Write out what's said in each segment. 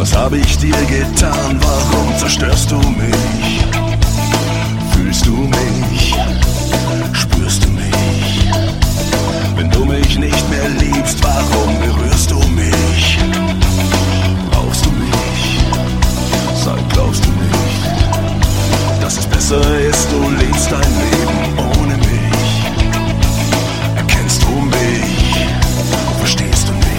Was habe ich dir getan? Warum zerstörst du mich? Fühlst du mich? Spürst du mich? Wenn du mich nicht mehr liebst, warum berührst du mich? Brauchst du mich? Sag, glaubst du nicht, dass es besser ist, du lebst dein Leben ohne mich? Erkennst du mich? Verstehst du nicht?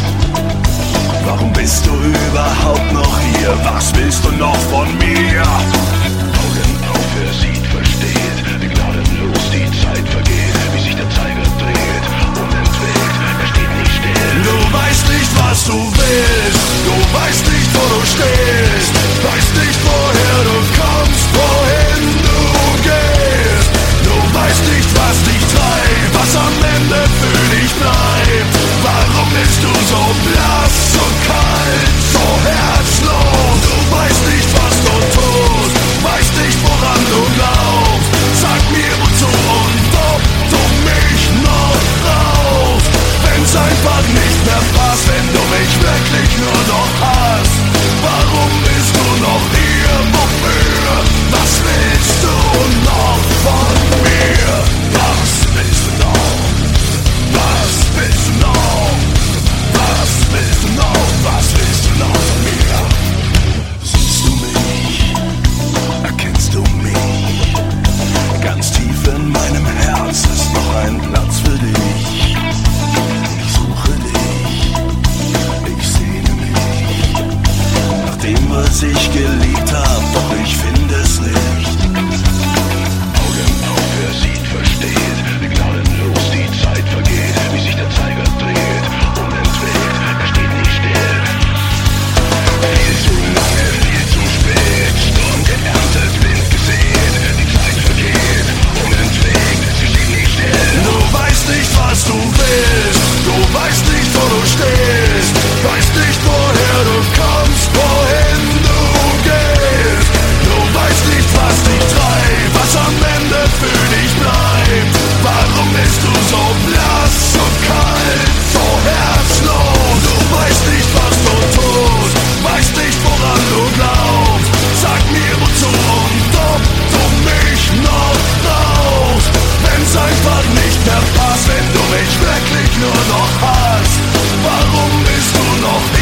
Warum bist du überhaupt noch hier? Was willst du noch von mir? Augen auf, wer sieht, versteht, wie gnadenlos die Zeit vergeht, wie sich der Zeiger dreht, unentwegt, er steht nicht still. Du weißt nicht, was du willst, du weißt nicht, wo du stehst, weißt nicht, woher du kommst, wohin du gehst. Du weißt nicht, was dich treibt, was am Ende für dich bleibt. Warum bist du so blass, so kalt, so herzlos? Du weißt nicht, was du tust, weißt nicht, woran du glaubst. Sag mir wozu und ob du mich noch brauchst. Wenn's einfach nicht mehr passt, wenn du mich wirklich nur noch hast. Warum bist du noch hier, wofür? Was willst du noch von mir? Was willst du noch? Was willst du noch? Was willst du noch? Was willst du noch von mir? Siehst du mich? Erkennst du mich? Ganz tief in meinem Herz ist noch ein Platz für dich. Ich suche dich, ich sehne mich nach dem, was ich geliebt hab, doch ich finde es nicht. Augen auf, wer sieht, versteht, wie gnadenlos die Zeit vergeht, wie sich der Zeiger dreht, unentwegt, er steht nicht still. Viel zu lange, viel zu spät, Sturm geerntet, Wind gesehen, die Zeit vergeht, unentwegt, sie steht nicht still. Du weißt nicht, was du willst, du weißt nicht, wo du stehst, weißt nicht, woher du kommst, wohin du gehst. Du weißt nicht, was dich treibt, was am Ende für dich bleibt. Warum bist du so blass, so kalt, so herzlos? Du weißt nicht, was du tust, weißt nicht, woran du glaubst. Sag mir wozu und ob du mich noch brauchst. Wenn's einfach nicht mehr passt, wenn du mich wirklich nur noch hast. Warum bist du noch